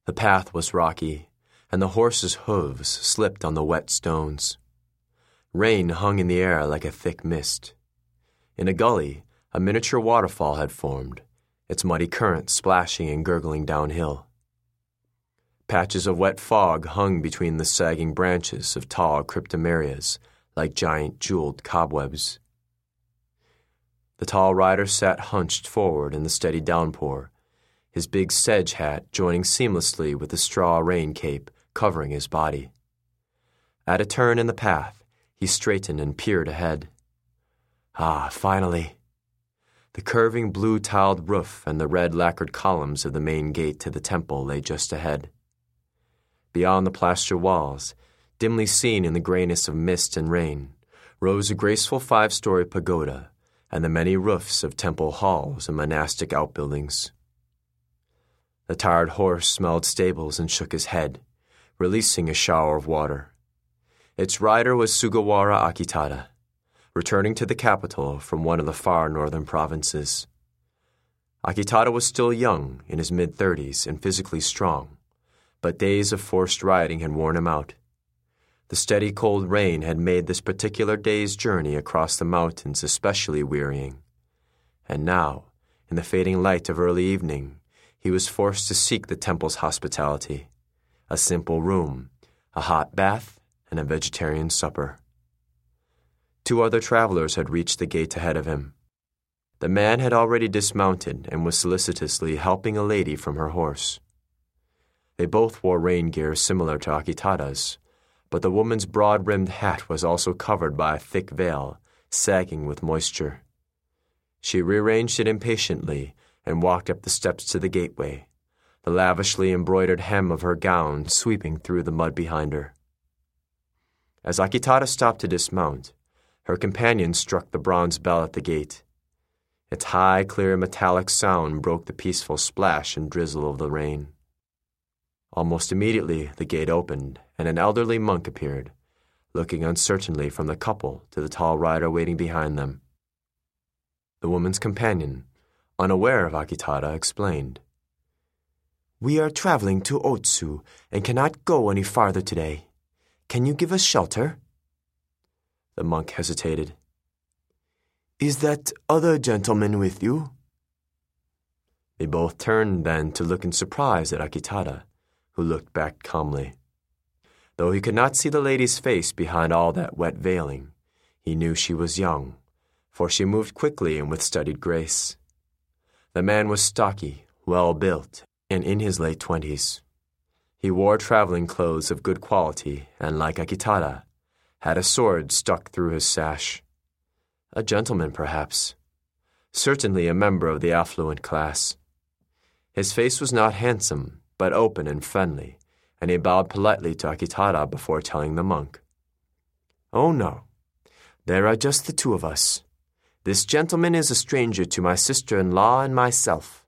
The path was rocky, and the horse's hooves slipped on the wet stones. Rain hung in the air like a thick mist. In a gully, a miniature waterfall had formed, its muddy current splashing and gurgling downhill. Patches of wet fog hung between the sagging branches of tall cryptomerias like giant jeweled cobwebs. The tall rider sat hunched forward in the steady downpour, his big sedge hat joining seamlessly with the straw rain cape covering his body. At a turn in the path, he straightened and peered ahead. Ah, finally! The curving blue-tiled roof and the red lacquered columns of the main gate to the temple lay just ahead. Beyond the plaster walls, dimly seen in the grayness of mist and rain, rose a graceful 5-story pagoda and the many roofs of temple halls and monastic outbuildings. The tired horse smelled stables and shook his head, releasing a shower of water. Its rider was Sugawara Akitada, returning to the capital from one of the far northern provinces. Akitada was still young, in his mid-30s, and physically strong, but days of forced riding had worn him out. The steady cold rain had made this particular day's journey across the mountains especially wearying. And now, in the fading light of early evening, he was forced to seek the temple's hospitality, a simple room, a hot bath, and a vegetarian supper. 2 other travelers had reached the gate ahead of him. The man had already dismounted and was solicitously helping a lady from her horse. They both wore rain gear similar to Akitada's, but the woman's broad-brimmed hat was also covered by a thick veil, sagging with moisture. She rearranged it impatiently and walked up the steps to the gateway, the lavishly embroidered hem of her gown sweeping through the mud behind her. As Akitada stopped to dismount, her companion struck the bronze bell at the gate. Its high, clear, metallic sound broke the peaceful splash and drizzle of the rain. Almost immediately, the gate opened, and an elderly monk appeared, looking uncertainly from the couple to the tall rider waiting behind them. The woman's companion, unaware of Akitada, explained, "We are traveling to Otsu and cannot go any farther today. Can you give us shelter?" The monk hesitated. "Is that other gentleman with you?" They both turned then to look in surprise at Akitada, who looked back calmly. Though he could not see the lady's face behind all that wet veiling, he knew she was young, for she moved quickly and with studied grace. The man was stocky, well-built, and in his late 20s. He wore traveling clothes of good quality and, like Akitada, had a sword stuck through his sash. A gentleman, perhaps. Certainly a member of the affluent class. His face was not handsome, but open and friendly, and he bowed politely to Akitada before telling the monk, "Oh no, there are just the 2 of us. This gentleman is a stranger to my sister-in-law and myself."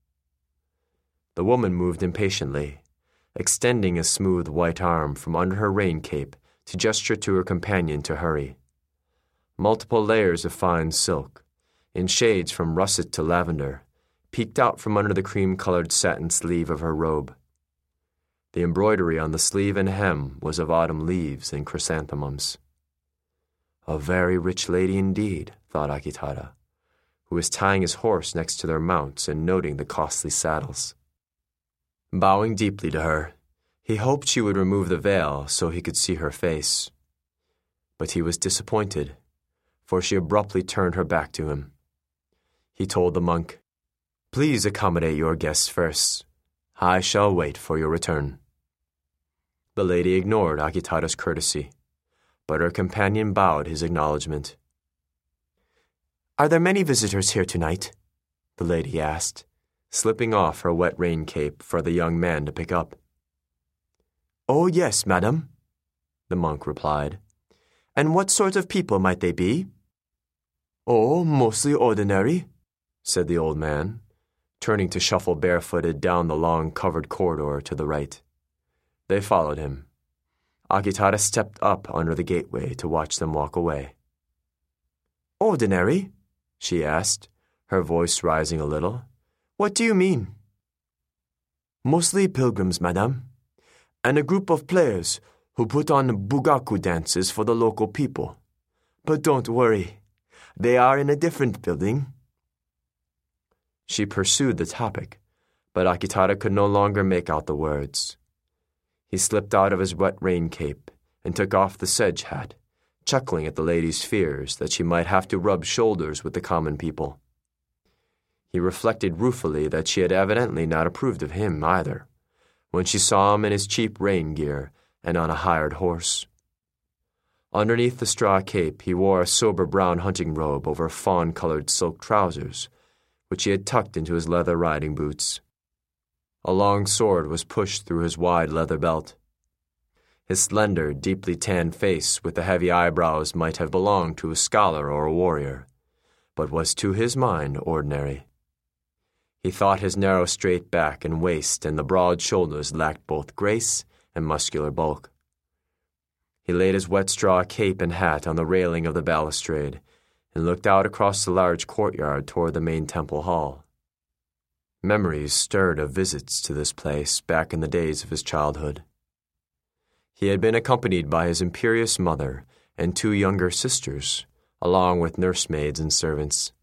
The woman moved impatiently, extending a smooth white arm from under her rain cape to gesture to her companion to hurry. Multiple layers of fine silk, in shades from russet to lavender, peeked out from under the cream-colored satin sleeve of her robe. The embroidery on the sleeve and hem was of autumn leaves and chrysanthemums. A very rich lady indeed, thought Akitada, who was tying his horse next to their mounts and noting the costly saddles. Bowing deeply to her, he hoped she would remove the veil so he could see her face. But he was disappointed, for she abruptly turned her back to him. He told the monk, "Please accommodate your guests first. I shall wait for your return." The lady ignored Akitada's courtesy, but her companion bowed his acknowledgement. "Are there many visitors here tonight?" the lady asked, slipping off her wet rain cape for the young man to pick up. "Oh, yes, madam," the monk replied. "And what sort of people might they be?" "Oh, mostly ordinary," said the old man, turning to shuffle barefooted down the long covered corridor to the right. They followed him. Akitada stepped up under the gateway to watch them walk away. "Ordinary?" she asked, her voice rising a little. "What do you mean?" Mostly pilgrims, madame, and a group of players who put on bugaku dances for the local people. But don't worry, they are in a different building." She pursued the topic, but Akitara could no longer make out the words. He slipped out of his wet rain cape and took off the sedge hat, chuckling at the lady's fears that she might have to rub shoulders with the common people. He reflected ruefully that she had evidently not approved of him either, when she saw him in his cheap rain gear and on a hired horse. Underneath the straw cape he wore a sober brown hunting robe over fawn-colored silk trousers, which he had tucked into his leather riding boots. A long sword was pushed through his wide leather belt. His slender, deeply tanned face with the heavy eyebrows might have belonged to a scholar or a warrior, but was to his mind ordinary. He thought his narrow straight back and waist and the broad shoulders lacked both grace and muscular bulk. He laid his wet straw cape and hat on the railing of the balustrade and looked out across the large courtyard toward the main temple hall. Memories stirred of visits to this place back in the days of his childhood. He had been accompanied by his imperious mother and 2 younger sisters, along with nursemaids and servants.